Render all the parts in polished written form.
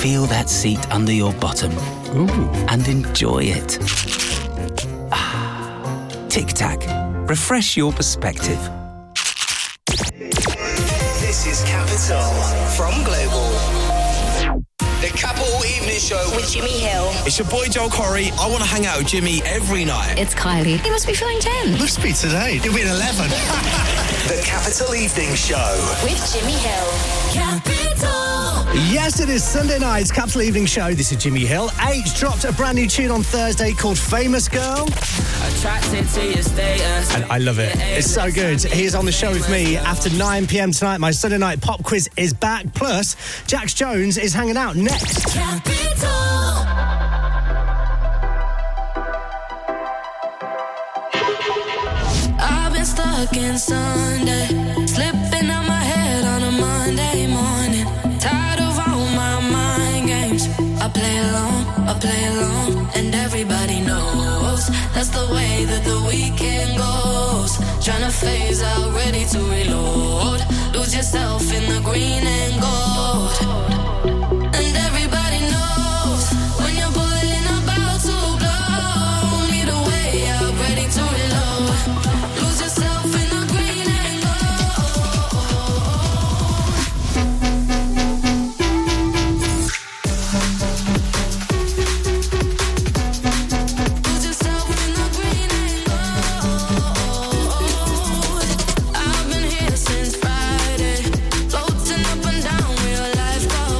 Feel that seat under your bottom. Ooh. And enjoy it. Tic Tac. Refresh your perspective. This is Capital from Global. The Capital Evening Show with Jimmy Hill. It's your boy Joel Corey. I want to hang out with Jimmy every night. It's Kylie. He must be feeling 10. Must be today. He'll be an 11. The Capital Evening Show with Jimmy Hill. Capital. Yes, it is Sunday night's Capital Evening Show. This is Jimmy Hill. H dropped a brand new tune on Thursday called Famous Girl. Attracted to your status. And I love it. It's so good. He is on the show with me after 9 p.m. tonight. My Sunday night pop quiz is back. Plus, Jax Jones is hanging out next. Capital. I've been stuck in Sunday, slipping out my head on a Monday morning. Tired of all my mind games. I play along, and everybody knows that's the way that the weekend goes. Trying to phase out, ready to reload. Lose yourself in the green and gold. And everybody knows when you're boiling about to blow. Need a way out, ready to reload. Lose yourself in the green and Lose yourself in the green and gold. I've been here since Friday, floating up and down real life.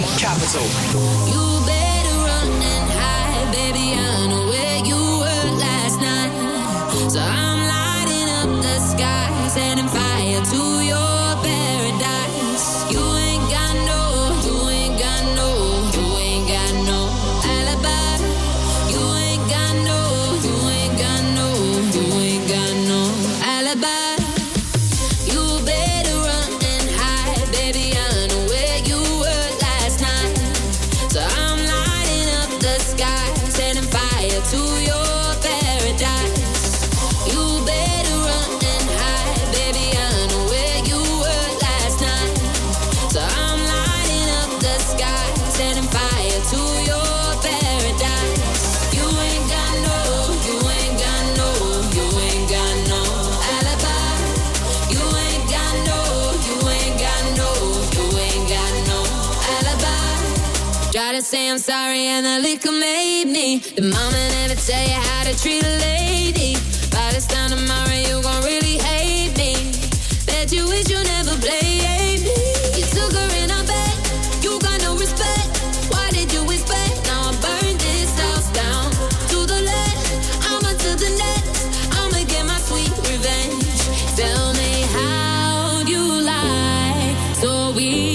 Capital. You better run and hide, baby. I know where you were last night. So I'm lighting up the sky, setting fire to your paradise. You ain't got no, you ain't got no, you ain't got no alibi. You ain't got no, you ain't got no, you ain't got no alibi. You better run and hide, baby. I know where you were last night. So I'm lighting up the sky, setting fire to your paradise. You better run and hide, baby. I know where you were last night. So I'm lighting up the sky, setting fire to your paradise. You ain't got no, you ain't got no, you ain't got no alibi. You ain't got no, you ain't got no, you ain't got no alibi. Try to say I'm sorry and the liquor made me. The mama never tell you how to treat a lady. By this time tomorrow you gon' really hate me. Bet you wish you never played me. You took her in her bed, you got no respect. Why did you expect? Now I burn this house down to the left. I'ma to the next. I'ma get my sweet revenge. Tell me how you lie so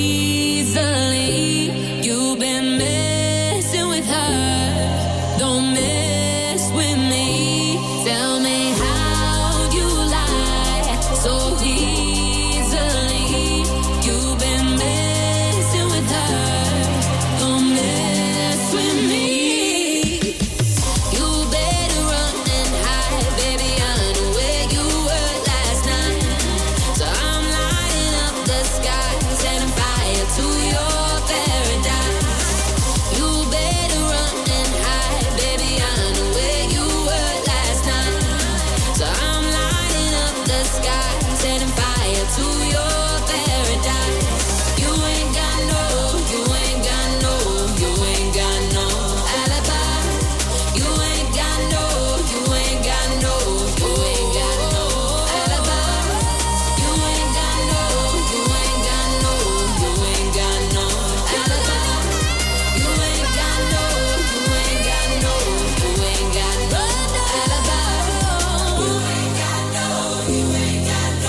easily. You've been messing with her. Don't mess with me. Tell me how you lie so easily. You've been messing with her. Don't mess with me. You better run and hide, baby. I know where you were last night. So I'm lighting up the sky, setting fire to your paradise. You better run and hide, baby. I know where you were last night. So I'm lighting up the sky, setting fire to your paradise. You ain't got no, you ain't got no, you ain't got no alibi. You ain't got no, you ain't got no, you ain't got no alibi. You ain't got no, you ain't got no, you ain't got no alibi. You ain't got no, you ain't got no, you ain't got no alibi. You ain't got no, you ain't got no.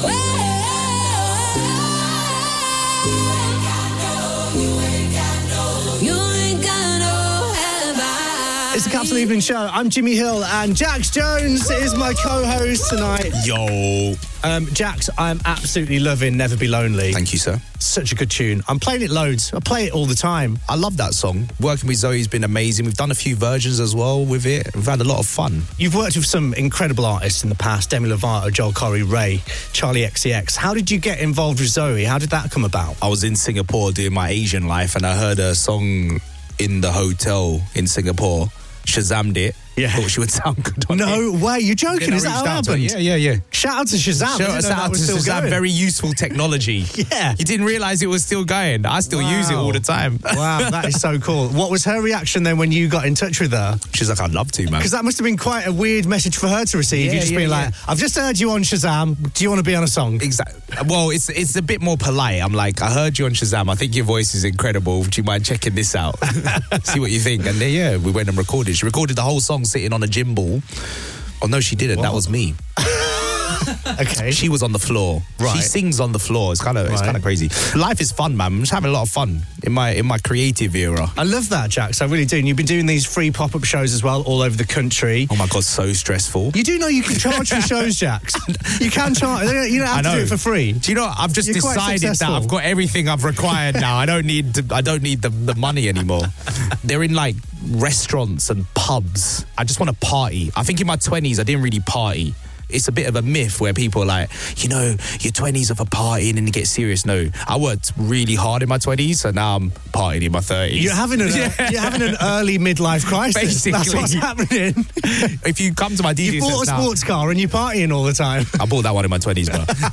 You ain't got no alibi. It's the Capital Evening Show. I'm Jimmy Hill and Jax Jones is my co-host tonight. Yo. Jax, I'm absolutely loving Never Be Lonely. Thank you, sir. Such a good tune. I'm playing it loads. I play it all the time. I love that song. Working with Zoe's been amazing. We've done a few versions as well with it. We've had a lot of fun. You've worked with some incredible artists in the past. Demi Lovato, Joel Corey, Ray, Charlie XCX. How did you get involved with Zoe? How did that come about? I was in Singapore doing my Asian life and I heard a song in the hotel in Singapore. Shazammed it. Yeah. Thought she would sound good on it. No way, you're joking. Then I Is that how it reached out to her. happened? Yeah. Shout out to Shazam. Shout out to Shazam. Very useful technology. Yeah. You didn't realise it was still going. I still use it all the time. Wow, that is so cool. What was her reaction then when you got in touch with her? She's like, I'd love to, man. Because that must have been quite a weird message for her to receive. Yeah, You just being yeah. like, I've just heard you on Shazam. Do you want to be on a song? Exactly. Well, it's a bit more polite. I'm like, I heard you on Shazam. I think your voice is incredible. Do you mind checking this out? See what you think. And then, yeah, we went and recorded. She recorded the whole song sitting on a gym ball. Oh, no, she didn't. What? That was me. Okay. She was on the floor. Right. She sings on the floor. It's kind of crazy. Life is fun, man. I'm just having a lot of fun in my creative era. I love that, Jax. I really do. And you've been doing these free pop-up shows as well all over the country. Oh my God, so stressful. You do know you can charge for shows, Jax. You can charge. You don't have to do it for free. Do you know what? I've just You're quite decided that successful. I've got everything I've required now. I don't need the money anymore. They're in like restaurants and pubs. I just want to party. I think in my 20s I didn't really party. It's a bit of a myth where people are like, you know, your 20s are for partying and you get serious. No, I worked really hard in my 20s, so now I'm partying in my 30s. You're having an early midlife crisis. Basically. That's what's happening. If you come to my DJ You bought a now, sports car and you're partying all the time. I bought that one in my 20s,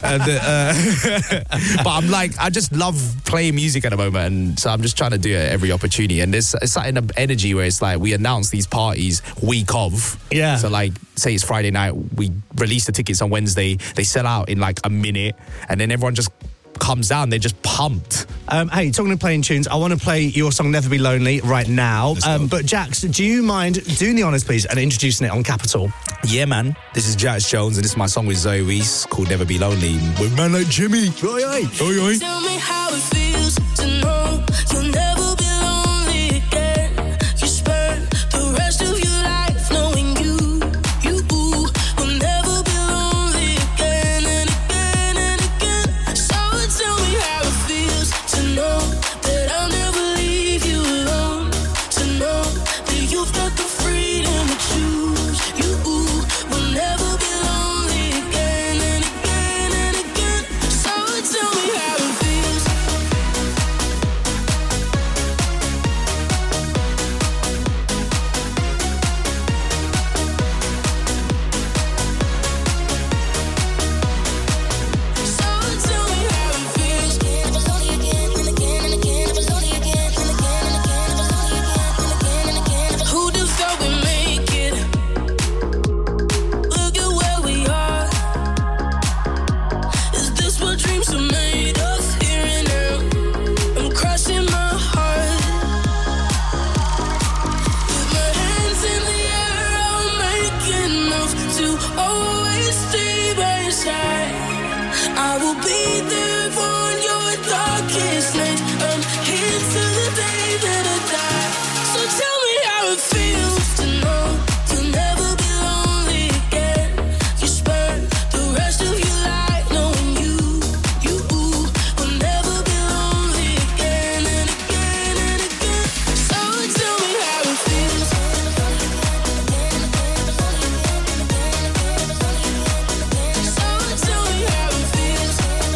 but I'm like, I just love playing music at the moment, and so I'm just trying to do it at every opportunity. And there's it's like an energy where it's like we announce these parties week of. Yeah. So like, say it's Friday night, we release the tickets on Wednesday, they sell out in like a minute, and then everyone just comes down, they're just pumped. Hey, talking of playing tunes, I want to play your song Never Be Lonely right now. But Jax, do you mind doing the honours, please, and introducing it on Capital? Yeah, man. This is Jax Jones, and this is my song with Zoe Wees called Never Be Lonely with man like Jimmy. Oi, oi. Oi, oi. Tell me how it feels to know you'll never be lonely again. You spend the rest of your life knowing you will never be lonely again and again and again. So tell me how it feels to know that I'll never leave you alone. To know that you've got the freedom to choose. You will never be lonely again and again and again. So tell me how it feels. So tell me how it feels. Never lonely again and again and again. Never lonely again and again and again. Never lonely again and again and again. Who'd have thought we'd make it? Look at where we are. Is this what dreams are made of? Here and now, I'm crossing my heart. With my hands in the air, I'll make enough to always stay by your side. I will be there for your darkest night. I'm here till the day that I die. So tell me how it feels to know you'll never be lonely again. You spend the rest of your life knowing you will never be lonely again and again and again. So tell me how it feels. So tell me how it feels.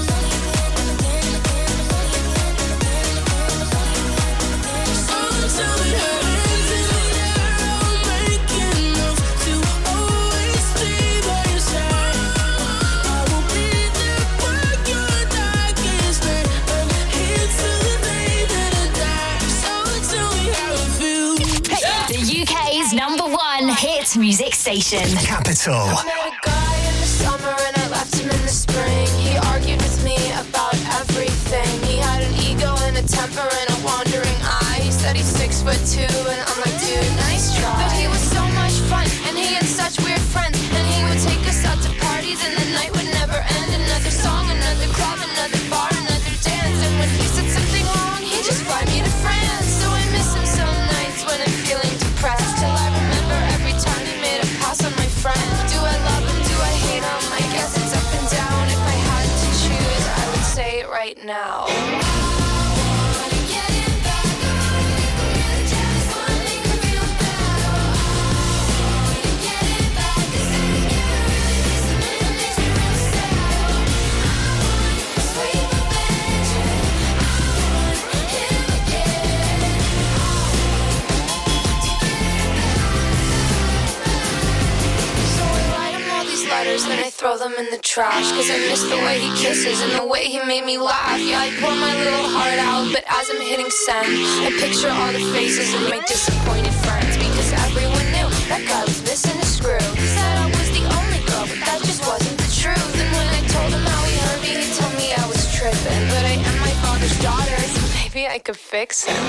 So tell me how hands in the air, I'll make enough to always stay by your side. I will be there for your darkest night. I'm here till the day that I die. So tell me how it feels. The UK's #1 hit music station. Capital. I met a guy in the summer and I left him in the spring. He argued with me about everything. He had an ego and a temper and a wandering eye. He said he's 6'2" and I'm like, dude, nice try. But he was so much fun and he had such weird friends. And he would take us out to parties and the night would never end. Another song, another club, another bar, another dance. And when he said something wrong, he'd just fly me to France. So I miss him some nights when I'm feeling depressed. Till I remember every time he made a pass on my friend. Do I love him? Do I hate him? I guess it's up and down. If I had to choose, I would say it right now. Then I throw them in the trash. Cause I miss the way he kisses and the way he made me laugh. Yeah, I pour my little heart out, but as I'm hitting send, I picture all the faces of my disappointed friends. Because everyone knew that guy was missing a screw. He said I was the only girl, but that just wasn't the truth. And when I told him how he hurt me, he told me I was tripping. But I am my father's daughter, so maybe I could fix him.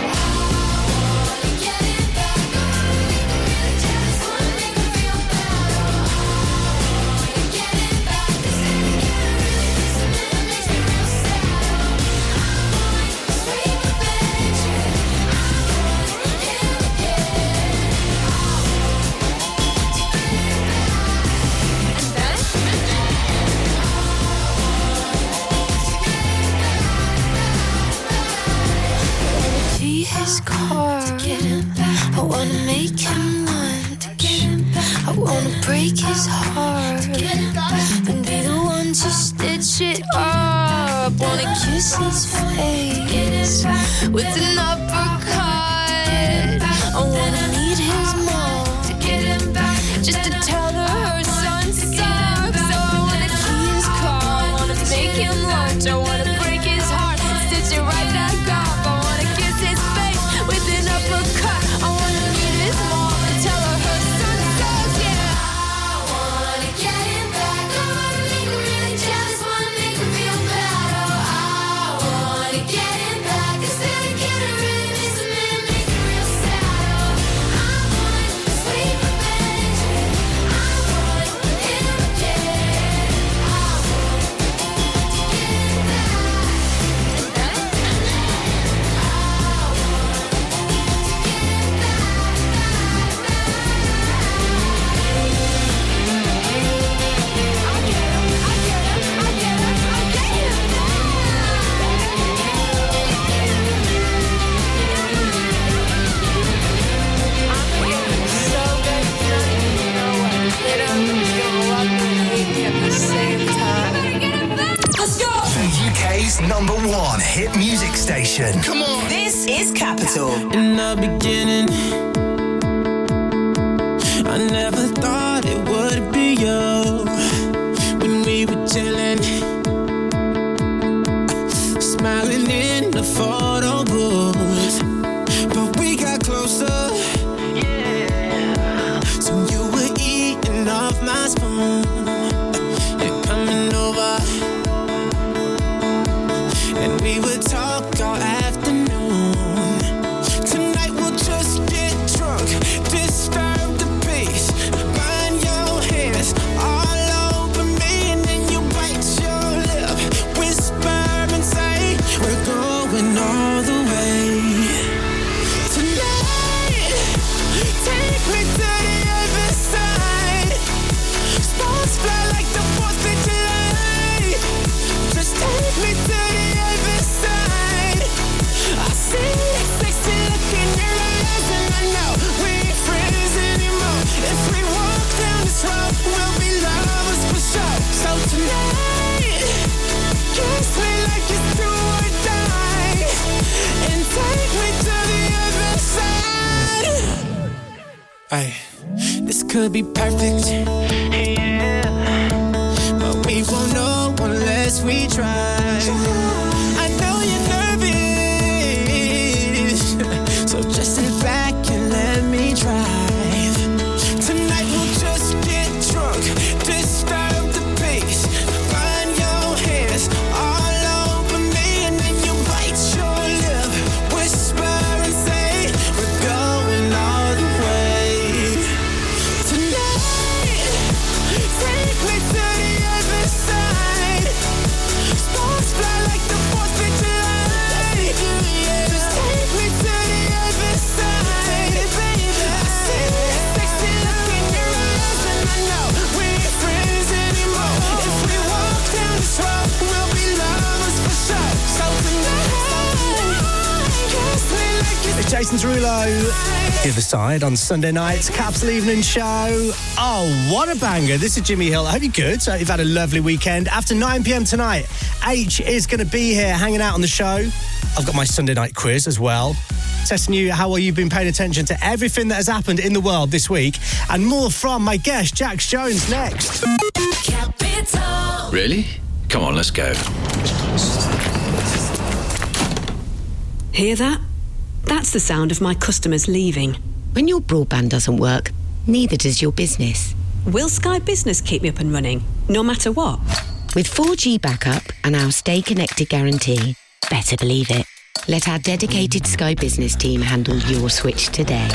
His car. I wanna make him lunch. I wanna break his heart and be the one to stitch it up. Wanna kiss his face with an uppercut. I wanna meet his mom just to tell her her son sucks. So I wanna key his car. I wanna make him lunch. I wanna break his heart and stitch it right back up. I wanna kiss his face with an uppercut. I wanna meet his mom and tell her her son sucks. Yeah, I wanna get him back. I wanna make him really jealous. Wanna make him feel bad. Oh, I UK's #1 hit music station. Come on. This is Capital. In the beginning, I never thought it would be you. When we were chilling, smiling in the photo booth, but we got closer. Yeah. So you were eating off my spoon. You're coming over, and we would talk all afternoon. Tonight we'll just get drunk, disturb the peace, burn your hands all over me, and then you bite your lip, whisper and say, we're going all the way. Tonight, take me to the other side. Sparks fly like the 4th of July. Just take me to the other side. I see that sexy look in your eyes, and I know we ain't friends anymore. If we walk down this road, we'll be lovers for sure. So tonight, kiss me like it's do or die, and take me to the other side. Hey, this could be perfect, yeah, but we won't know unless we try. I know you're nervous, so just sit back and let me drive. Tonight we'll just get drunk, disturb the peace, burn your hands all over me, and then you bite your lip, whisper and say, we're going all the way. Tonight, take me to the other side. Sparks fly like the 4th of July. Just take me to the other side, baby. I see that sexy look in your eyes, and I know we ain't friends anymore. If we walk down this road, we'll be lovers for sure. So tonight, kiss me like It's Jason Derulo, The Other Side on Sunday night's Capital Evening Show. Oh, what a banger. This is Jimmy Hill. I hope you're good. So you've had a lovely weekend. After 9 p.m. tonight, H is going to be here hanging out on the show. I've got my Sunday night quiz as well. Testing you how well you've been paying attention to everything that has happened in the world this week. And more from my guest, Jax Jones, next. Capital. Really? Come on, let's go. Hear that? That's the sound of my customers leaving. When your broadband doesn't work, neither does your business. Will Sky Business keep me up and running, no matter what? With 4G backup and our Stay Connected guarantee, better believe it. Let our dedicated Sky Business team handle your switch today.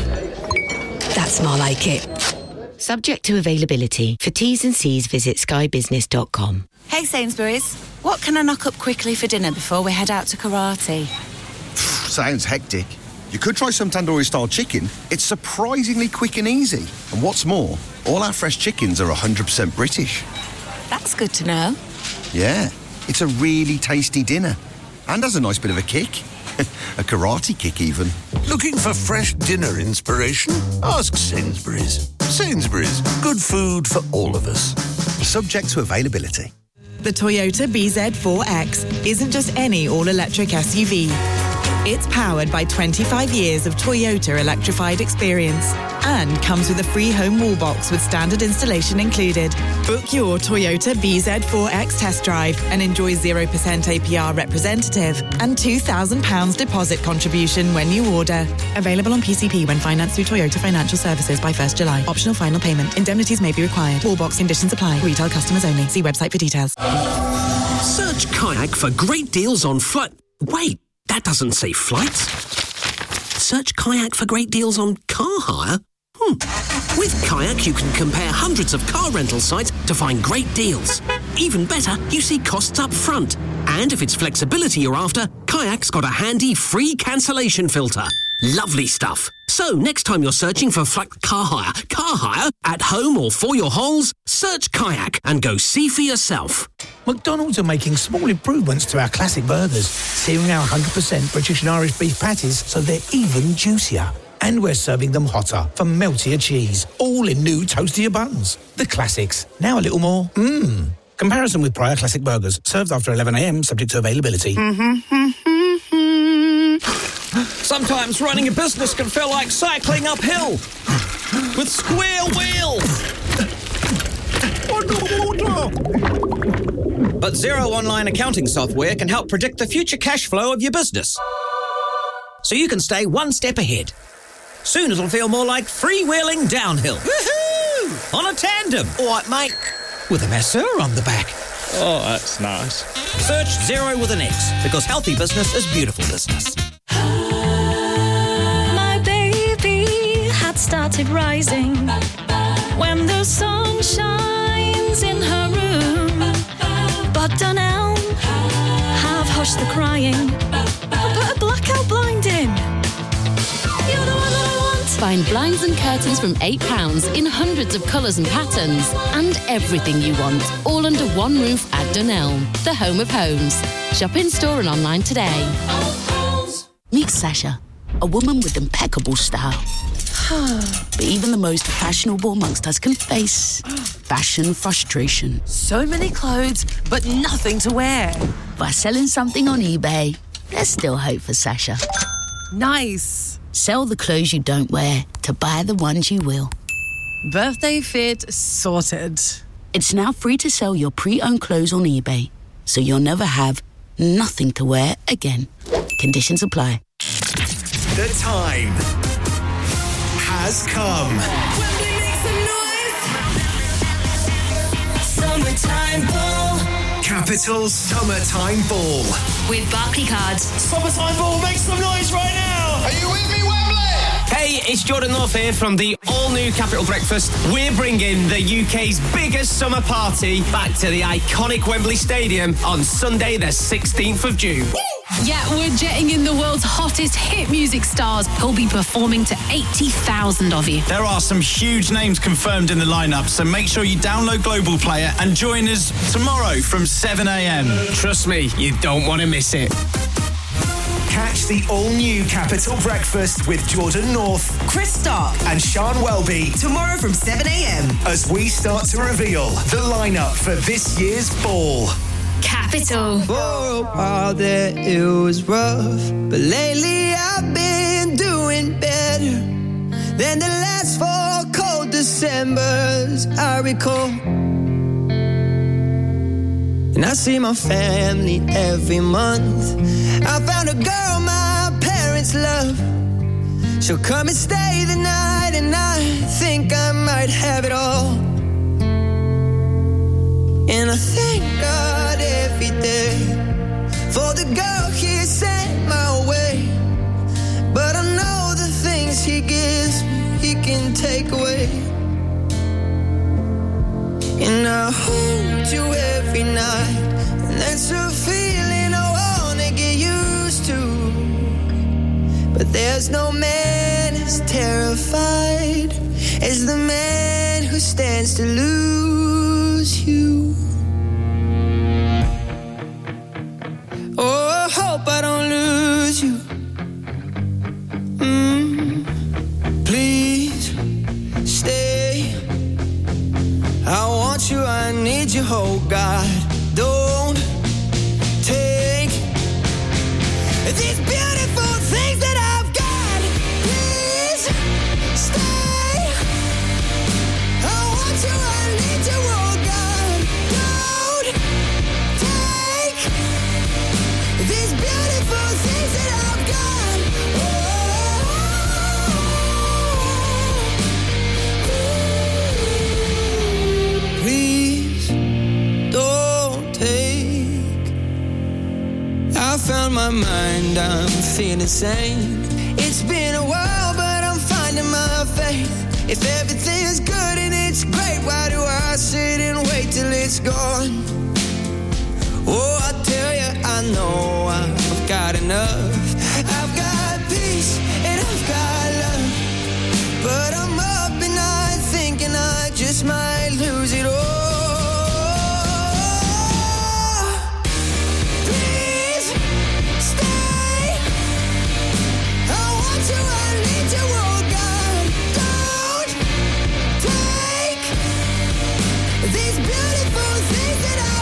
That's more like it. Subject to availability. For T's and C's, visit skybusiness.com. Hey Sainsbury's, what can I knock up quickly for dinner before we head out to karate? Sounds hectic. You could try some tandoori-style chicken. It's surprisingly quick and easy. And what's more, all our fresh chickens are 100% British. That's good to know. Yeah, it's a really tasty dinner. And has a nice bit of a kick. A karate kick, even. Looking for fresh dinner inspiration? Ask Sainsbury's. Sainsbury's, good food for all of us. Subject to availability. The Toyota BZ4X isn't just any all-electric SUV. It's powered by 25 years of Toyota electrified experience and comes with a free home wall box with standard installation included. Book your Toyota BZ4X test drive and enjoy 0% APR representative and £2,000 deposit contribution when you order. Available on PCP when financed through Toyota Financial Services by 1st July. Optional final payment. Indemnities may be required. Wall box conditions apply. Retail customers only. See website for details. Search Kayak for great deals on flight. Wait, that doesn't say flights. Search Kayak for great deals on car hire. With Kayak, you can compare hundreds of car rental sites to find great deals. Even better, you see costs up front. And if it's flexibility you're after, Kayak's got a handy free cancellation filter. Lovely stuff. So next time you're searching for car hire, at home or for your holes, search Kayak and go see for yourself. McDonald's are making small improvements to our classic burgers, searing our 100% British and Irish beef patties so they're even juicier. And we're serving them hotter for meltier cheese, all in new toastier buns. The classics, now a little more Comparison with prior classic burgers. Served after 11 a.m, subject to availability. Sometimes running a business can feel like cycling uphill with square wheels. But Xero online accounting software can help predict the future cash flow of your business, so you can stay one step ahead. Soon it'll feel more like freewheeling downhill. Woohoo! On a tandem. All right, mate. With a masseur on the back. Oh, that's nice. Search Xero with an X, because healthy business is beautiful business. My baby had started rising when the sun shines in her room. But Dunelm have hushed the crying and put a blackout blind in. You're the one that I want. Find blinds and curtains from £8 in hundreds of colours and patterns, and everything you want, all under one roof at Dunelm, the home of homes. Shop in store and online today. Meet Sasha, a woman with impeccable style. But even the most fashionable amongst us can face fashion frustration. So many clothes, but nothing to wear. By selling something on eBay, there's still hope for Sasha. Nice. Sell the clothes you don't wear to buy the ones you will. Birthday fit sorted. It's now free to sell your pre-owned clothes on eBay, so you'll never have nothing to wear again. Conditions apply. The time has come. Summertime Ball. Capital's Summertime Ball. With Barclaycard. Summertime Ball, make some noise right now. Are you with me, Wembley? Hey, it's Jordan North here from the all-new Capital Breakfast. We're bringing the UK's biggest summer party back to the iconic Wembley Stadium on Sunday the 16th of June. Yeah, we're jetting in the world's hottest hit music stars who'll be performing to 80,000 of you. There are some huge names confirmed in the lineup, so make sure you download Global Player and join us tomorrow from 7 a.m. Trust me, you don't want to miss it. Catch the all-new Capital Breakfast with Jordan North, Chris Stark and Sean Welby tomorrow from 7 a.m. as we start to reveal the lineup for this year's ball. Capital. For a while there it was rough, but lately I've been doing better than the last 4 cold Decembers I recall. And I see my family every month. I found a girl my parents love. She'll come and stay the night, and I think I might have it all. And I thank God every day for the girl He sent my way. But I know the things He gives me, He can take away. And I hold you every night, and that's a feeling I wanna get used to. But there's no man as terrified as the man who stands to lose you. Oh, I hope I don't lose you. Please stay. I want you, I need you, oh God. Don't take these beautiful things that I've got. Please stay. I want you, I need you, oh God. Don't take these beautiful things that I've got. Please don't take. I found my mind, I'm feeling sane. It's been a while, but I'm finding my faith. If everything's good and it's great, why do I sit and wait till it's gone? Oh, I tell you, I know I've got enough. I've got peace and I've got love. But I'm up at night thinking I just might lose it all. Please stay. I want you, I need you, oh God. Don't take these beautiful things that I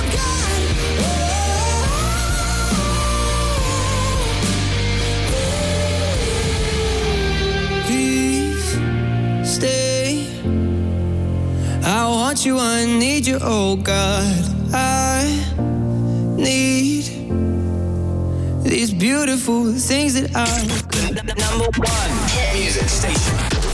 you, oh God. I need these beautiful things that I Number 1 hit music station.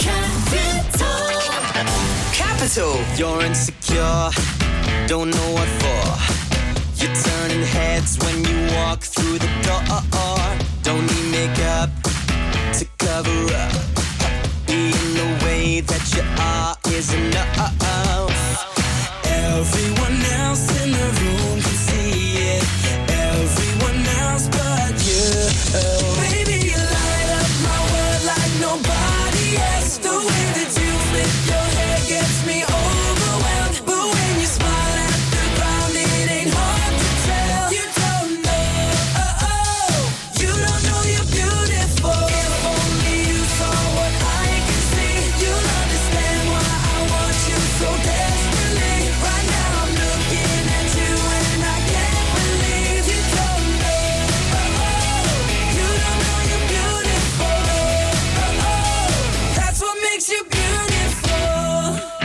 Capital. You're insecure, don't know what for. You're turning heads when you walk through the door. Don't need makeup to cover up. Being the way that you are is enough. Everyone else in the room can see it. Everyone else but you. Baby, you light up my world like nobody else. The way that you flip your hair gets me overwhelmed. But when you smile at the ground, it ain't hard to tell. You don't know, you don't know you're beautiful. If only you saw what I can see, you'll understand why I want you so desperately. Right now I'm looking at you and I can't believe you don't know, you don't know you're beautiful. That's what makes you beautiful.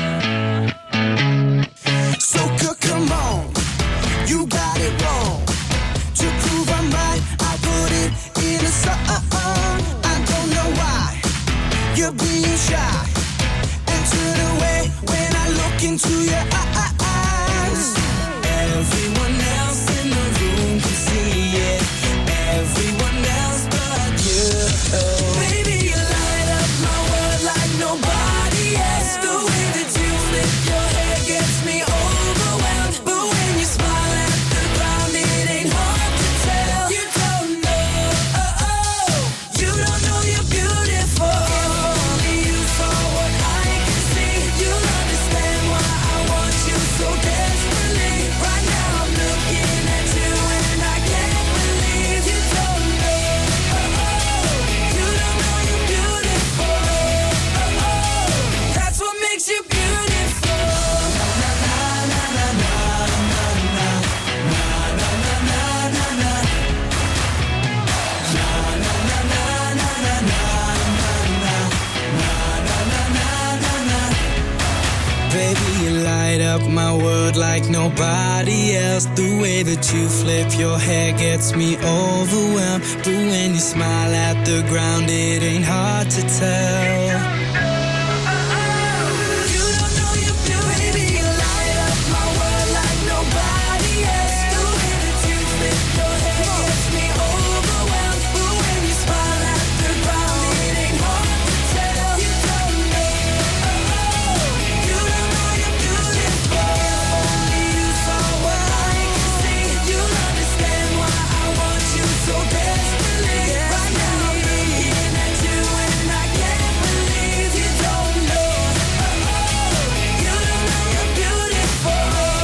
So come on, you got it wrong. To prove I'm right, I put it in a song. I don't know why you're being shy and turn away when I look into your eyes. Everyone else in the room can see it. Everyone else but you. Baby, you light up my world like nobody else. The way that you flip your hair gets me overwhelmed. But when you smile at the ground, it ain't hard to tell. You don't know, you don't know you're beautiful. If only you saw what I can see, you'll understand why I want you so desperately. Right now I'm looking at you and I can't believe you don't know, you don't know you're beautiful. That's what makes you beautiful. Baby, you light up my world like nobody else. The way that you flip your hair gets me overwhelmed. But when you smile at the ground, it ain't hard to tell. You don't know you're beautiful. Baby, you light up my world like nobody else. The way that you flip your hair gets me overwhelmed. But when you smile at the ground, it ain't hard to tell. You don't know, you don't know you're beautiful. If only you saw what I can see, you'll understand why I want you so desperately. Right now I'm looking at you and I can't believe you don't know, you don't know you're beautiful.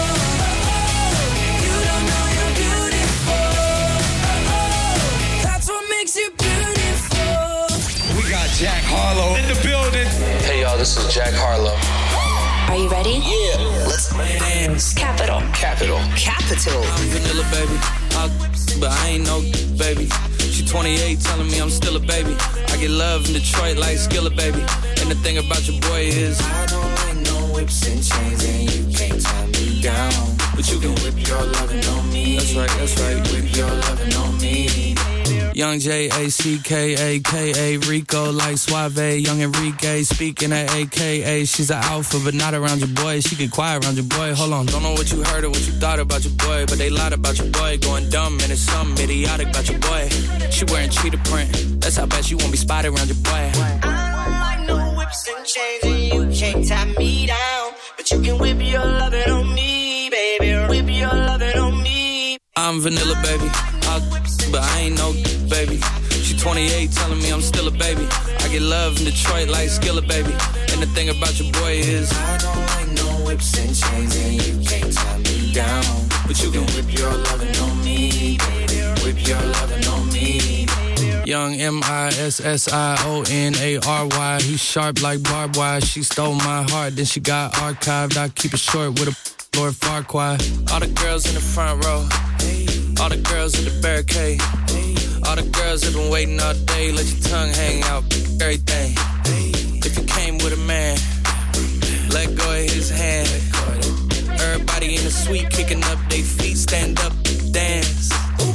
You don't know you're beautiful. That's what makes you beautiful. We got Jack Harlow in the building. Hey y'all, this is Jack Harlow. Are you ready? Yeah, let's dance. Capital. Capital. Capital. I'm vanilla, baby. But I ain't no baby. She 28, telling me I'm still a baby. I get love in Detroit like Skillet, baby. And the thing about your boy is I don't like no whips and chains, and you can't tie me down. But you can whip your lovin' on me. That's right. Whip your lovin' on me. Young J-A-C-K-A-K-A, Rico like Suave, Young Enrique, speaking at AKA. She's an alpha, but not around your boy. She get quiet around your boy. Hold on, don't know what you heard or what you thought about your boy, but they lied about your boy. Going dumb, and it's something idiotic about your boy. She wearing cheetah print, that's how bad she won't be spotted around your boy. I don't like no whips and chains, and you can't tie me down. But you can whip your lovin' on me, baby. Whip your lovin' on me. I'm vanilla, baby. But I ain't no baby. She 28, telling me I'm still a baby. I get love in Detroit like Skillet, baby. And the thing about your boy is I don't like no whips and chains, and you can't tie me down. But you can whip your lovin' on me, baby. Whip your lovin' on me. Young M-I-S-S-I-O-N-A-R-Y. He's sharp like barbed wire. She stole my heart, then she got archived. I keep it short with a Lord Farquaad. All the girls in the front row, all the girls in the barricade, all the girls that been waiting all day. Let your tongue hang out, everything. If you came with a man, let go of his hand. Everybody in the suite kicking up their feet, stand up, dance.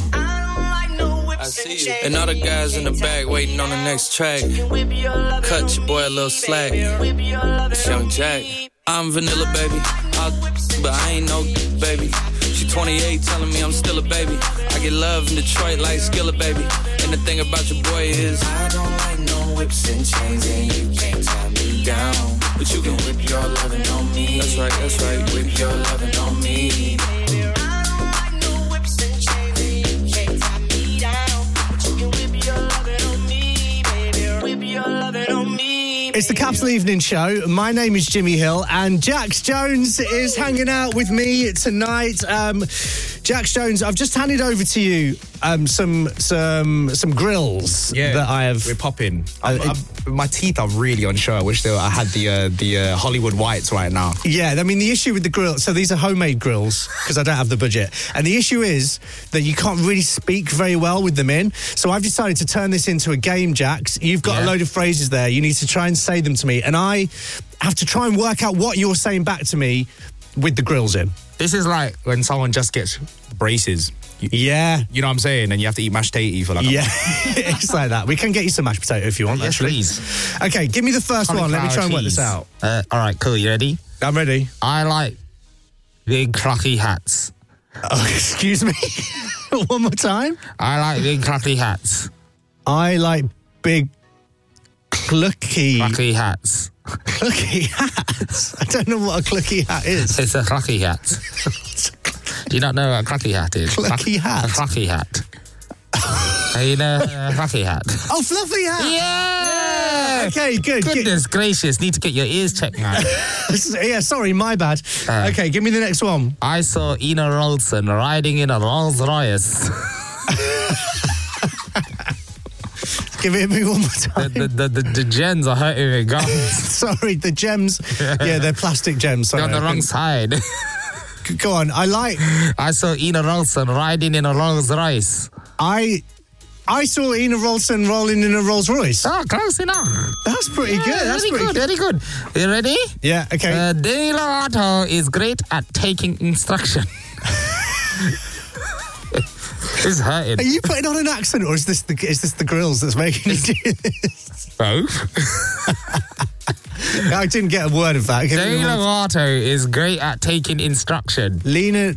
I see you. And all the guys in the back waiting on the next track. Cut your boy a little slack. It's Young Jack. I'm vanilla, baby. But I ain't no baby. She 28 telling me I'm still a baby. I get love in Detroit like Skilla, baby. And the thing about your boy is I don't like no whips and chains, and you can't tie me down. But you can whip your lovin' on me. That's right, that's right. Whip your lovin' on me. It's the Capital Evening Show. My name is Jimmy Hill, and Jax Jones is hanging out with me tonight. Jax Jones, I've just handed over to you some grills that I have. We're popping. My teeth are really unsure. I wish I had the Hollywood Whites right now. Yeah, I mean, the issue with the grill, so these are homemade grills because I don't have the budget. And the issue is that you can't really speak very well with them in. So I've decided to turn this into a game, Jax. You've got a load of phrases there. You need to try and say them to me. And I have to try and work out what you're saying back to me with the grills in. This is like when someone just gets braces. Yeah. You know what I'm saying? And you have to eat mashed tatey for like a month. It's like that. We can get you some mashed potato if you want, actually. Please. Okay, give me the first one. Let me try and work this out. All right, cool. You ready? I'm ready. I like big clucky hats. Oh, excuse me? One more time? I like big clucky hats. I like big clucky hats. Clucky hats? I don't know what a clucky hat is. It's a clucky hat. Do you not know what a clucky hat is? Clucky hat? A clucky hat. You know a fluffy hat? Oh, fluffy hat! Yeah! Okay, good. Goodness gracious, need to get your ears checked now. Yeah, sorry, my bad. Okay, give me the next one. I saw Ina Rolson riding in a Rolls Royce. Give it me one more time. The gems are hurting me gums. Sorry, the gems. Yeah, they're plastic gems. Sorry, they're on the wrong side. Go on, I saw Ina Rolson riding in a Rolls Royce. I saw Ina Rolson rolling in a Rolls Royce. Oh, close enough. That's pretty good. That's very good. Very good. You ready? Yeah, okay. Demi Lovato is great at taking instruction. It's hurting. Are you putting on an accent, or is this the grills that's making you do this? Both. I didn't get a word of that. Demi Lovato is great at taking instruction. Demi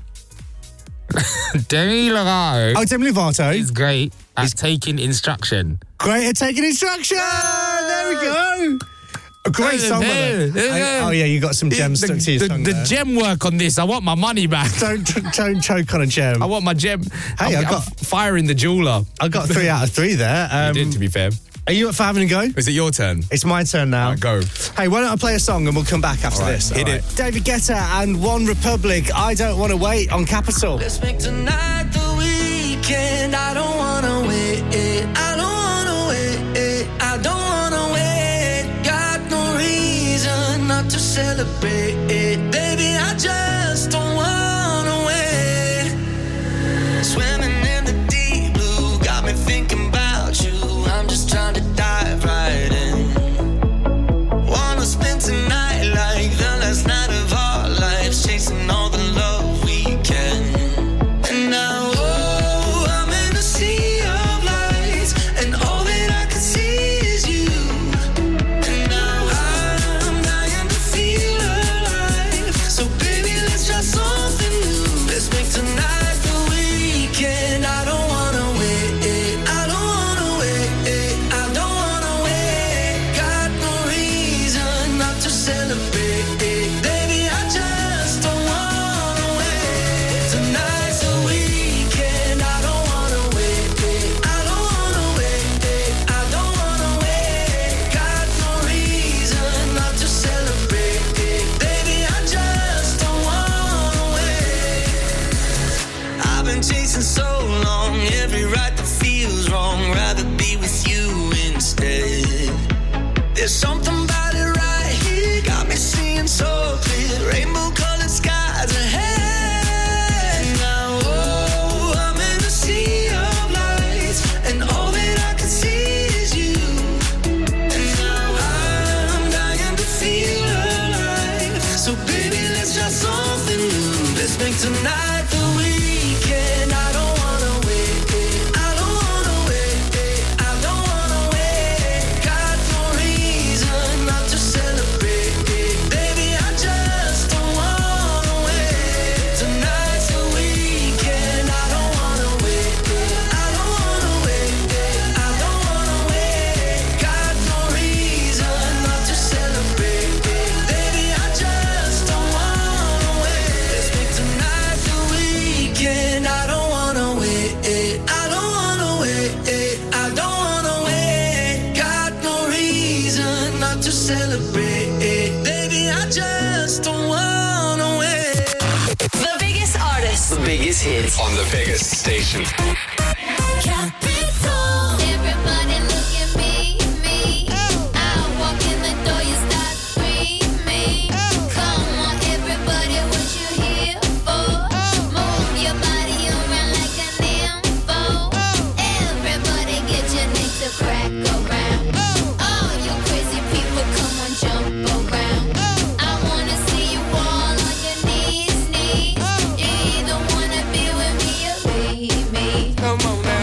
Lovato. Oh, Demi Lovato is great at taking instruction. Great at taking instruction. There we go. A great song. Oh yeah, you got some gems stuck to your tongue. The gem work on this. I want my money back. Don't choke on a gem. I want my gem. Hey, I got firing the jeweler. I got 3 out of 3 there. You did, to be fair. Are you up for having a go? Is it your turn? It's my turn now. Right, go. Hey, why don't I play a song and we'll come back after this? Hit it. David Guetta and One Republic. I Don't Want to Wait on Capital. Let's make tonight the weekend. I don't want to wait. I don't want to wait. I don't want to wait. Got no reason not to celebrate. Baby, I just don't want to wait. Swimming in the deep blue got me thinking about you. I'm just trying to dive right in. Wanna spend tonight like the last night of our lives, chasing all the love we can. And now, I'm in a sea of lights, and all that I can see is you. And now I'm dying to feel alive. So baby, on the biggest station. Everybody look at me. I walk in the door, you start screaming. Come on, everybody, what you here for? Move your body around like an info. Everybody get your neck to crack around. All you crazy people, come on, jump around. I wanna see you all on your knees. You either wanna be with me or leave me. Come on now.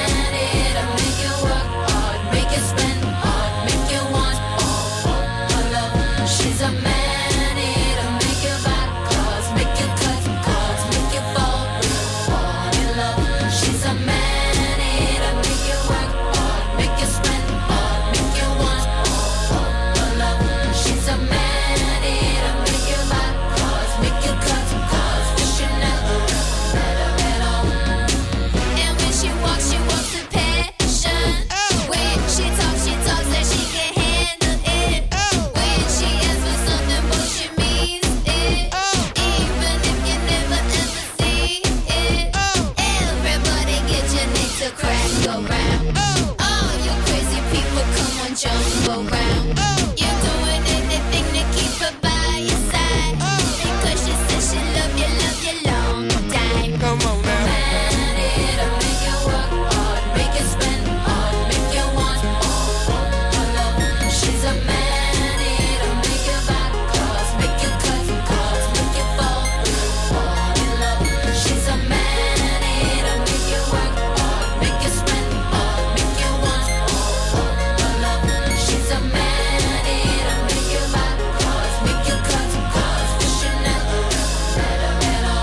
She's a man, it'll make you back cause, make you cut cards, make you fall in love. She's a man, it'll make you work hard, make you spend hard, make you want love. She's a man, it'll make you back cause, make you cut cards, wish you never met her at all. And when she walks with passion. When she talks that she can handle it. When she asks for something, but she means it. Even if you never ever see it. Everybody get your neck to crack around. All you crazy people, come on, jump around. You're doing anything to keep her by your side. Because she says she love you long time. Come on now. Man, it'll make you work hard, make you spend hard, make you want love. She's a man, it'll make you back cause, make you cut cards, make you fall in love. She's a man, it'll make you work hard, make you spend hard, make you want love. She's a man, it'll make you back cause, make you cut cards, wish you never met her at all.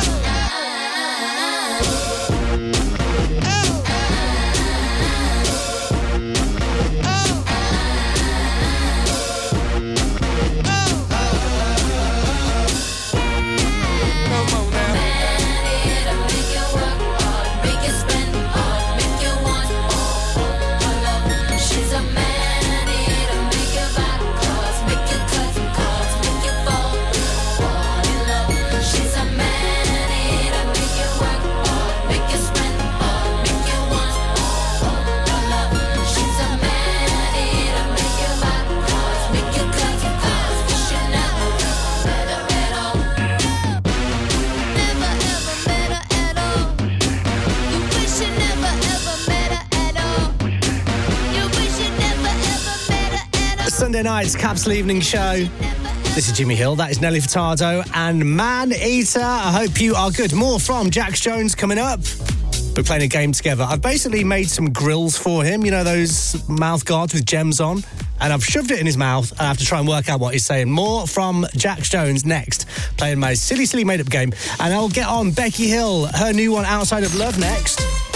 She's a man, it'll make you back cause, make you cut cards, make you fall in love. She's a man, it'll make you work hard, make you spend hard, make you want love. She's a man, it'll make you back cause, make you cut cards, wish you never met her at all. Never ever met her at all. You wish you never ever met her at all. You wish you never ever met her at all. Sunday night's Capsule Evening Show. This is Jimmy Hill, that is Nelly Furtado and Man Eater. I hope you are good. More from Jax Jones coming up. We're playing a game together. I've basically made some grills for him, you know, those mouth guards with gems on, and I've shoved it in his mouth and I have to try and work out what he's saying. More from Jax Jones next, playing my silly made-up game. And I'll get on Becky Hill, her new one, Outside of Love, next.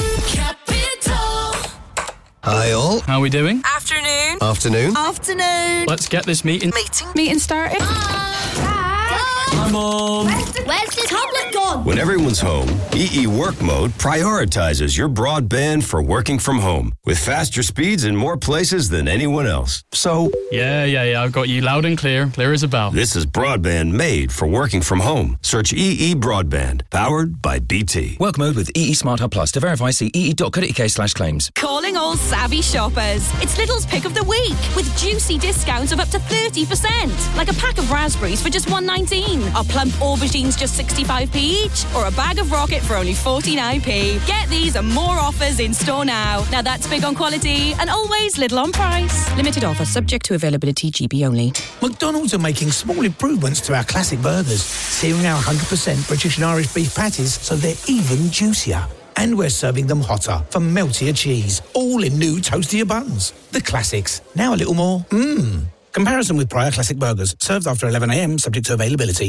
Hi all. How are we doing? Afternoon. Afternoon. Let's get this meeting. Meeting started. Hi, Mum. Where's the tablet gone? When everyone's home, EE Work Mode prioritizes your broadband for working from home with faster speeds in more places than anyone else. So, Yeah, I've got you loud and clear as a bell. this is broadband made for working from home. Search EE Broadband, powered by BT. Work mode with EE Smart Hub Plus. To verify, see ee.co.uk/claims. Calling all savvy shoppers. It's Lidl's pick of the week with juicy discounts of up to 30%. Like a pack of raspberries for just $1.19. A plump aubergines just 65p each. Or a bag of rocket for only 49p. Get these and more offers in store now. Now that's big on quality and always Lidl on price. Limited offer subject to availability, GB only. McDonald's are making small improvements to our classic burgers, searing our 100% British and Irish beef patties so they're even juicier. And we're serving them hotter for meltier cheese, all in new toastier buns. The classics, now a little more Comparison with prior classic burgers, served after 11 a.m, subject to availability.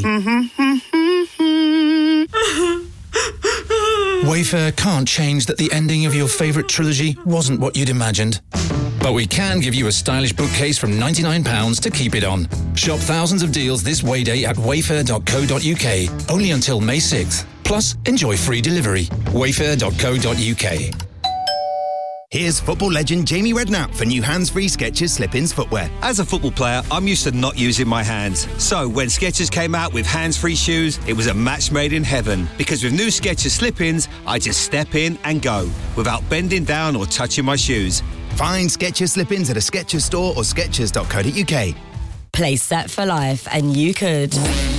Wayfair can't change that the ending of your favourite trilogy wasn't what you'd imagined. But we can give you a stylish bookcase from £99 to keep it on. Shop thousands of deals this Way Day at wayfair.co.uk, only until May 6th. Plus, enjoy free delivery. Wayfair.co.uk. Here's football legend Jamie Redknapp for new hands-free Skechers slip-ins footwear. As a football player, I'm used to not using my hands. So when Skechers came out with hands-free shoes, it was a match made in heaven. Because with new Skechers slip-ins, I just step in and go, without bending down or touching my shoes. Find Skechers slip-ins at a Skechers store or skechers.co.uk. Play Set for Life and you could.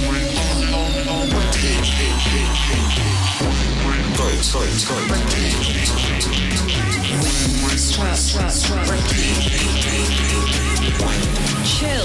Chill.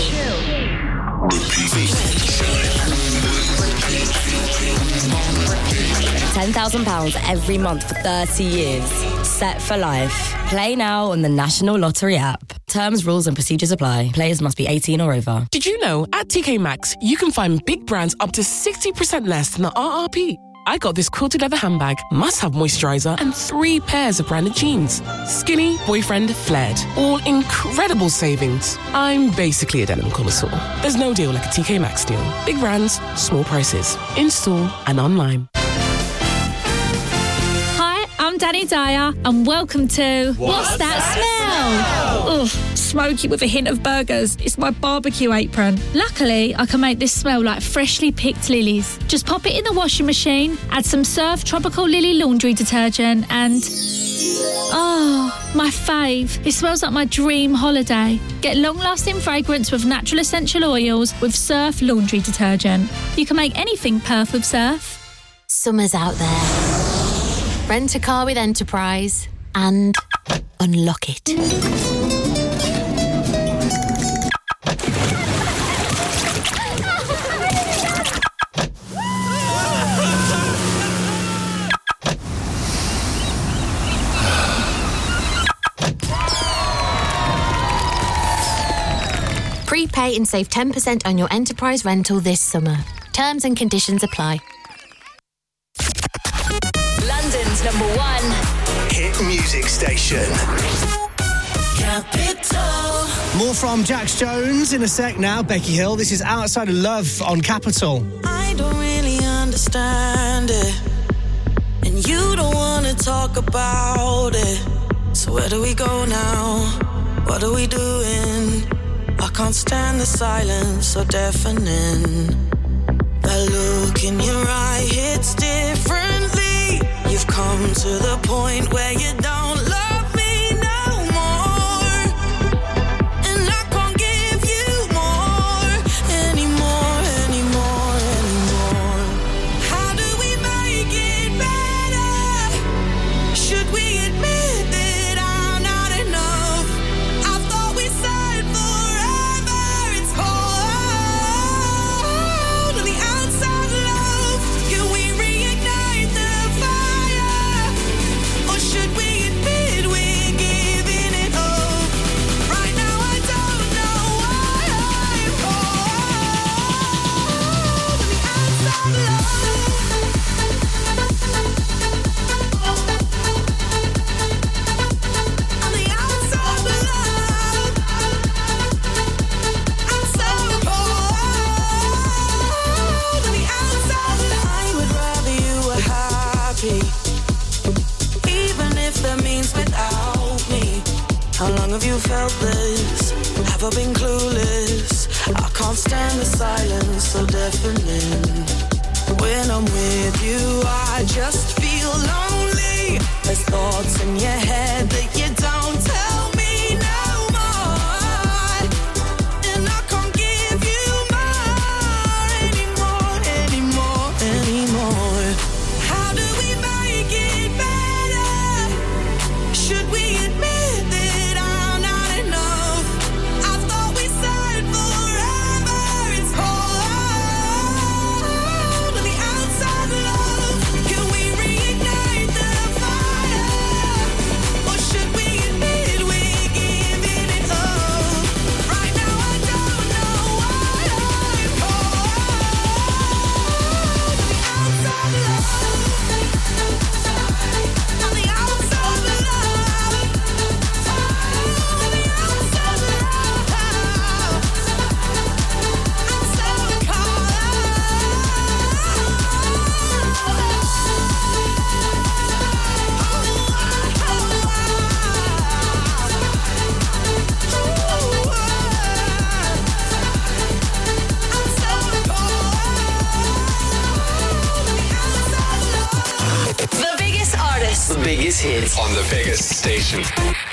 £10,000 every month for 30 years. Set for Life. Play now on the National Lottery app. Terms, rules and procedures apply. Players must be 18 or over. Did you know at TK Maxx you can find big brands up to 60% less than the RRP? I got this quilted leather handbag, must-have moisturiser, and 3 pairs of branded jeans. Skinny, boyfriend, flared. All incredible savings. I'm basically a denim connoisseur. There's no deal like a TK Maxx deal. Big brands, small prices. In-store and online. Hi, I'm Danny Dyer, and welcome to What's That Smell? Ugh, smoky with a hint of burgers. It's my barbecue apron. Luckily, I can make this smell like freshly picked lilies. Just pop it in the washing machine, add some Surf Tropical Lily laundry detergent, and... oh, my fave. It smells like my dream holiday. Get long-lasting fragrance with natural essential oils with Surf laundry detergent. You can make anything perf with Surf. Summer's out there. Rent a car with Enterprise and unlock it. Prepay and save 10% on your Enterprise rental this summer. Terms and conditions apply. London's #1 hit music station. Capital. More from Jax Jones in a sec now. Becky Hill. This is Outside of Love on Capital. I don't really understand it, and you don't want to talk about it. So where do we go now? What are we doing? I can't stand the silence so deafening. That look in your eye hits differently. You've come to the point where you don't love me no more, and I can't give you more anymore. How do we make it better? Should we admit that I'm not enough? I thought we said forever. It's cold on the outside, love. Can we reignite the fire? Or should we admit we're giving it up? Right now I don't know why I'm cold on the outside, on the outside, love. I'm so cold on the outside. I would rather you were happy, even if that means without me. How long have you felt this? Have I been clueless? I can't stand the silence so deafening. When I'm with you, I just feel lonely. There's thoughts in your head that you don't tell me no more, and I can't give you more anymore. How do we make it better? Should we admit that I'm not enough? I thought we said forever. It's cold on the outside, love. Can we reignite the fire? voted on the biggest station.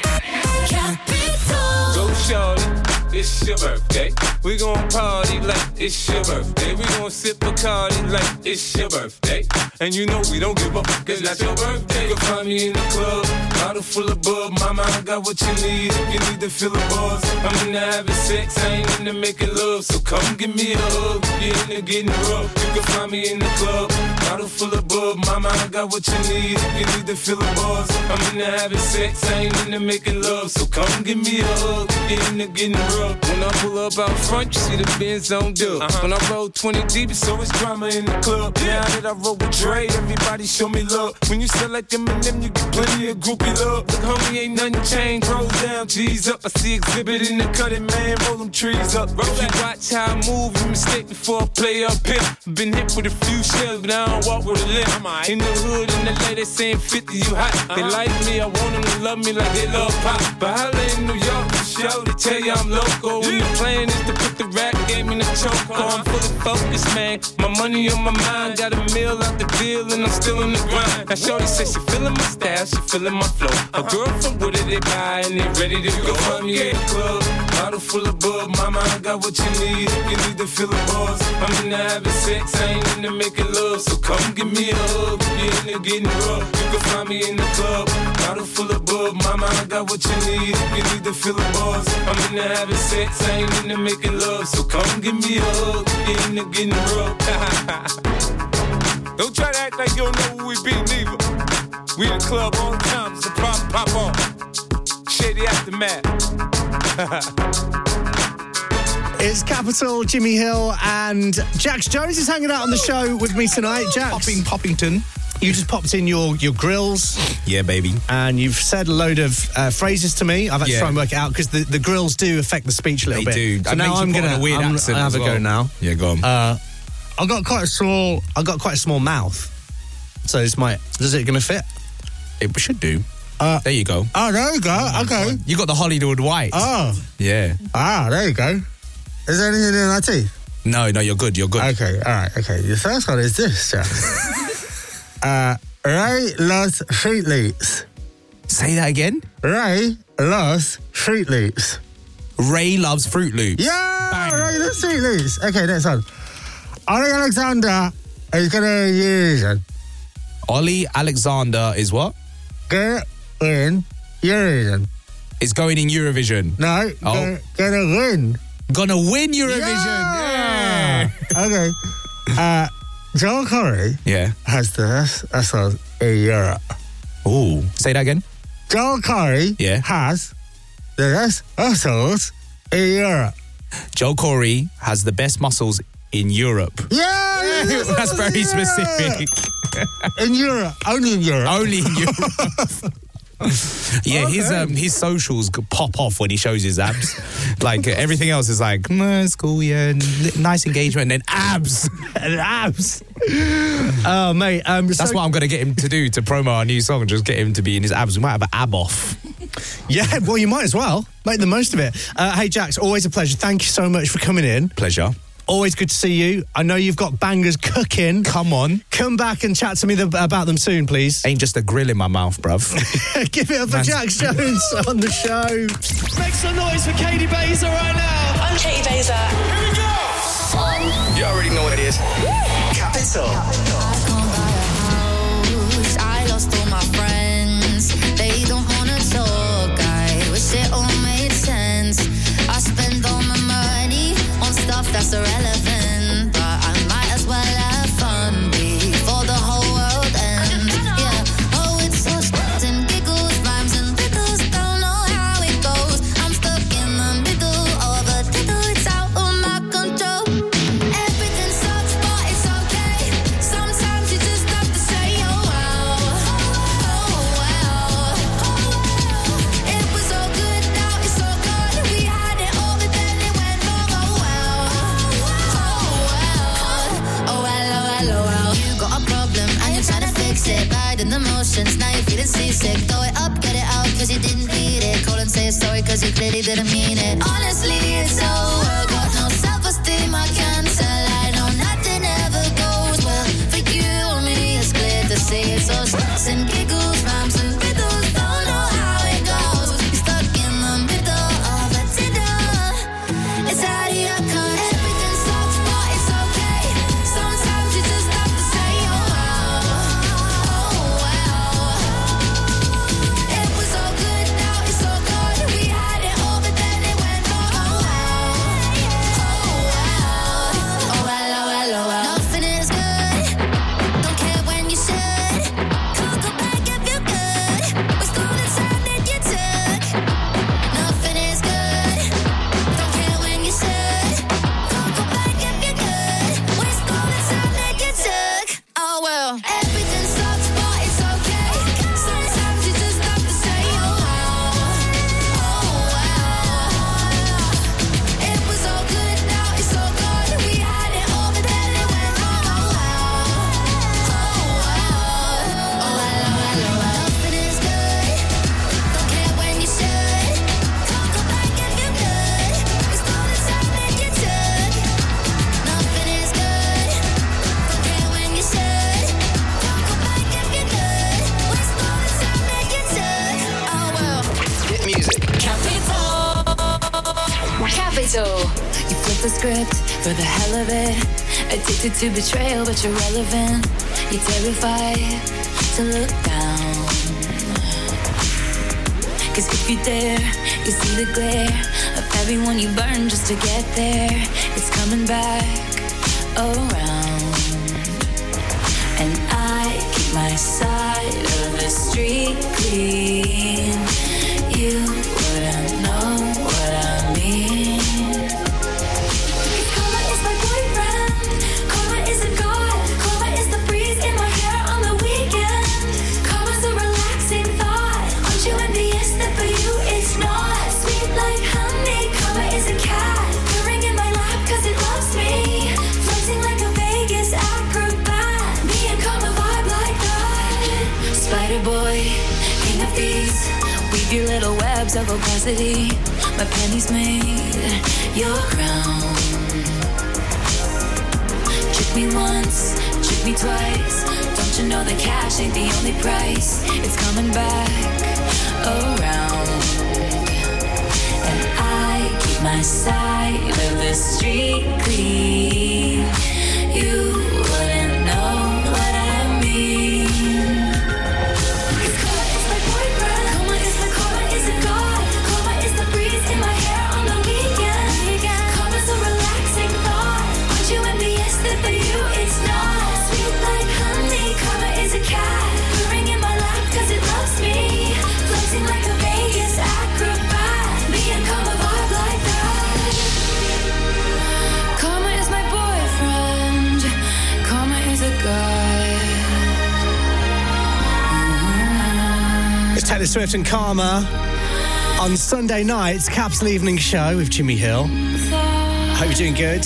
Go shorty, it's your birthday. We gon' party like it's your birthday. We gon' sip Bacardi like it's your birthday. And you know we don't give up, cause that's your birthday. You can find me in the club, bottle full of bub. Mama, I got what you need if you need to feel the buzz. I'm into having sex, I ain't into making love. So come give me a hug, you're into getting rough. You can find me in the club, bottle full of bub. Mama, I got what you need if you need to feel the buzz. I'm into having sex, I ain't into making love. So come give me a hug, you're into getting rough. When I pull up out front, you see the Benz on dub. When I roll 20 deep, it's always drama in the club. Now that I roll with Dre, everybody show me love. When you sell like them and them, you get plenty of groupie love. Look, homie, ain't nothing changed. Roll down, G's up. I see exhibit in the cutting, man. Roll them trees up. Roll if you watch how I move, you mistake before I play up here. Been hit with a few shells, but I don't walk with a limp. In the hood, in the lady saying 50, you hot. They like me, I want them to love me like they love pop. But holla in New York, for sure, they tell you I'm local. And the plan is to put the rap game in the choke. I'm fully focused, man. My money on my mind. Got a meal out the deal and I'm still in the grind. Now shorty says she feeling my style, she feeling my flow. A girl from Wooded, they buy and they ready to go. Find me in the club, bottle full of bub. Mama, I got what you need if you need to feel the buzz. I'm into having sex, I ain't into making love. So come give me a hug, you're into getting rough. You can find me in the club, bottle full of bub. Mama, I got what you need if you need to feel the buzz. I'm into having sex, I ain't into making love. So come give me a hug, you're into getting rough. Don't try to act like you don't know who we be, neither. We in the club on time, so pop on. Shady Aftermath. It's Capital, Jimmy Hill, and Jax Jones is hanging out on the show with me tonight. Jax. Poppington. You just popped in your grills. Yeah, baby. And you've said a load of phrases to me. I've had to try and work it out because the grills do affect the speech a little bit. They do. So now I'm going to have a go now. Yeah, go on. I've got quite a small mouth. So is it going to fit? It should do. There you go. Oh, there you go. Okay. You got the Hollywood White. Oh. Yeah. Ah, there you go. Is there anything in my teeth? No, you're good. Okay, all right, okay. The first one is this, Jack. Ray loves Fruit Loops. Say that again? Ray loves Fruit Loops. Ray loves Fruit Loops. Yeah, bang. Ray loves Fruit Loops. Okay, next one. Ollie Alexander is going to Eurovision. Ollie Alexander is what? Get in Eurovision. Is going in Eurovision. No, gonna win. Gonna win Eurovision. Yeah. Okay. Joel Corey has the best hustles in Europe. Ooh. Say that again. Joel Corey has the best hustles in Europe. Joel Corey has the best muscles in Europe. Yeah! That's very specific. In Europe. Only in Europe. Only in Europe. Yeah, his socials pop off when he shows his abs. Like everything else is like, it's cool, yeah, nice engagement, and then abs. Abs. Oh, mate. That's what I'm going to get him to do to promo our new song, just get him to be in his abs. We might have an ab off. Yeah, well, you might as well. Make the most of it. Hey, Jax, always a pleasure. Thank you so much for coming in. Pleasure. Always good to see you. I know you've got bangers cooking. Come on. Come back and chat to me about them soon, please. Ain't just a grill in my mouth, bruv. Give it up for Jax Jones on the show. Make some noise for Katie Beza right now. I'm Katie Beza. Here we go. You already know what it is. Capital. I lost all my friends. They don't wanna talk. I wish it all made sense. I spend all my money on stuff that's irrelevant, but I might as well have fun before the whole world ends. Yeah, oh, it's so shit and giggles, rhymes and riddles. Don't know how it goes. I'm stuck in the middle of a diddle. It's out of my control. Everything sucks, but it's okay. Sometimes you just have to say, oh wow, oh wow. It was so good, now it's so gone. We had it all, but then it went wrong. Oh wow, oh well. You got a problem and you're trying to fix it. Ride in the motions, now you're feeling seasick. Throw it up, get it out, cause you didn't need it. Call and say a story, cause you clearly didn't mean it. Honestly, it's over. Got no self-esteem, I can't tell. I know nothing ever goes well. For you or me, it's clear to see. It's all shits and giggles, rhymes and riddles. the script for the hell of it. Addicted to betrayal, but you're relevant. You're terrified to look down. Cause if you dare, you see the glare of everyone you burn just to get there. It's coming back around. And I keep my side of the street clean. You wouldn't know what I mean. Karma is my boyfriend. Karma is a god. Karma is the breeze in my hair on the weekend. Karma's a relaxing thought. Aren't you envious that for you it's not? Sweet like honey. Karma is a cat purring in my lap cause it loves me. Flexing like a Vegas acrobat. Me and Karma vibe like that. Spider boy, king of thieves. Weave your little webs of opacity. My pennies made your crown. Trick me once, trick me twice. Don't you know that cash ain't the only price? It's coming back around. And I keep my side of the street clean. You wouldn't know what I mean. Taylor Swift and Karma on Sunday night's Capsule Evening Show with Jimmy Hill. Hope you're doing good.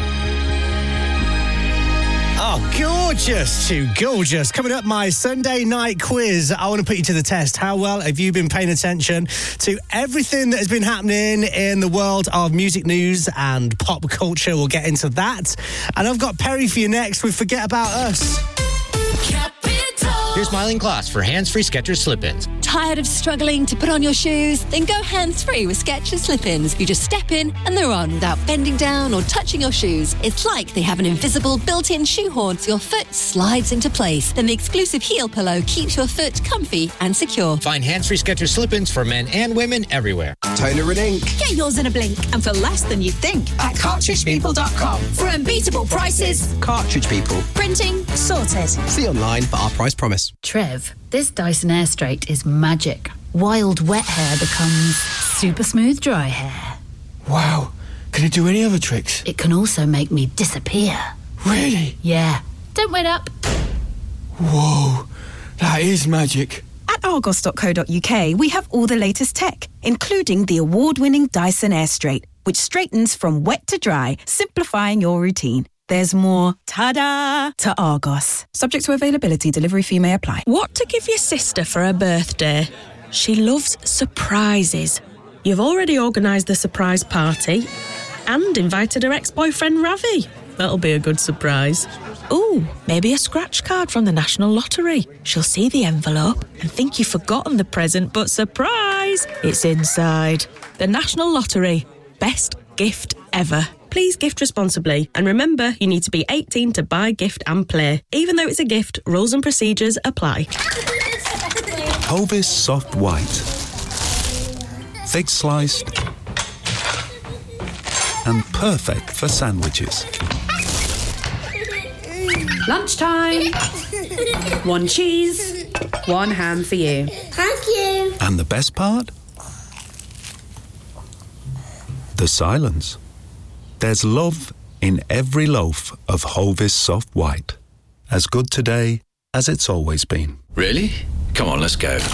Oh, gorgeous, too gorgeous. Coming up, my Sunday night quiz. I want to put you to the test. How well have you been paying attention to everything that has been happening in the world of music news and pop culture? We'll get into that. And I've got Perry for you next with Forget About Us. Here's Myling Glass for hands-free Skechers slip-ins. Tired of struggling to put on your shoes? Then go hands-free with Skechers slip-ins. You just step in and they're on without bending down or touching your shoes. It's like they have an invisible built-in shoehorn so your foot slides into place. Then the exclusive heel pillow keeps your foot comfy and secure. Find hands-free Skechers slip-ins for men and women everywhere. Toner and ink. Get yours in a blink and for less than you think at cartridgepeople.com. For unbeatable prices. Cartridge People. Printing sorted. See online for our price promise. Trev, this Dyson Airstraight is magic. Wild wet hair becomes super smooth dry hair. Wow. Can it do any other tricks? It can also make me disappear. Really? Yeah. Don't wait up. Whoa. That is magic. At argos.co.uk, we have all the latest tech, including the award-winning Dyson Airstraight, which straightens from wet to dry, simplifying your routine. There's more ta-da to Argos. Subject to availability, delivery fee may apply. What to give your sister for her birthday? She loves surprises. You've already organised the surprise party and invited her ex-boyfriend Ravi. That'll be a good surprise. Ooh, maybe a scratch card from the National Lottery. She'll see the envelope and think you've forgotten the present, but surprise! It's inside. The National Lottery. Best gift ever. Please gift responsibly. And remember, you need to be 18 to buy, gift and play. Even though it's a gift, rules and procedures apply. Hovis Soft White. Thick sliced and perfect for sandwiches. Lunchtime. One cheese, one ham for you. Thank you. And the best part? The silence. There's love in every loaf of Hovis Soft White. As good today as it's always been. Really? Come on, let's go.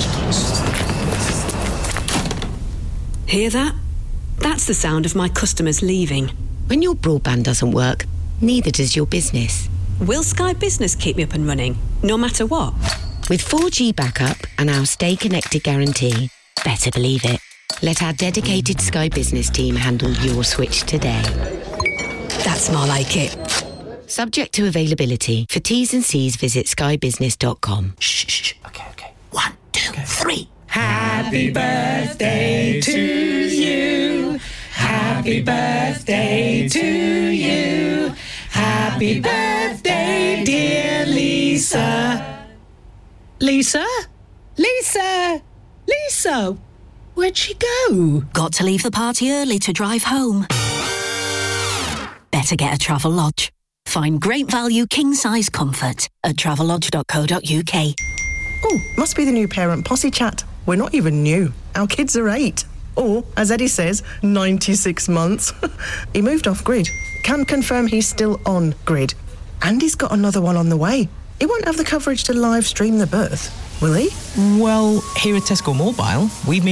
Hear that? That's the sound of my customers leaving. When your broadband doesn't work, neither does your business. Will Sky Business keep me up and running, no matter what? With 4G backup and our Stay Connected guarantee, better believe it. Let our dedicated Sky Business team handle your switch today. That's more like it. Subject to availability. For T's and C's, visit skybusiness.com. Shh. Okay. 1, 2, 3. Happy birthday to you. Happy Happy birthday to you. Happy birthday, dear Lisa. Lisa? Lisa? Lisa? Where'd she go? Got to leave the party early to drive home. Better get a Travelodge. Find great value king-size comfort at travelodge.co.uk. Oh, must be the new parent posse chat. We're not even new. Our kids are 8. Or, as Eddie says, 96 months. He moved off grid. Can confirm he's still on grid. And he's got another one on the way. He won't have the coverage to live stream the birth, will he? Well, here at Tesco Mobile, we've made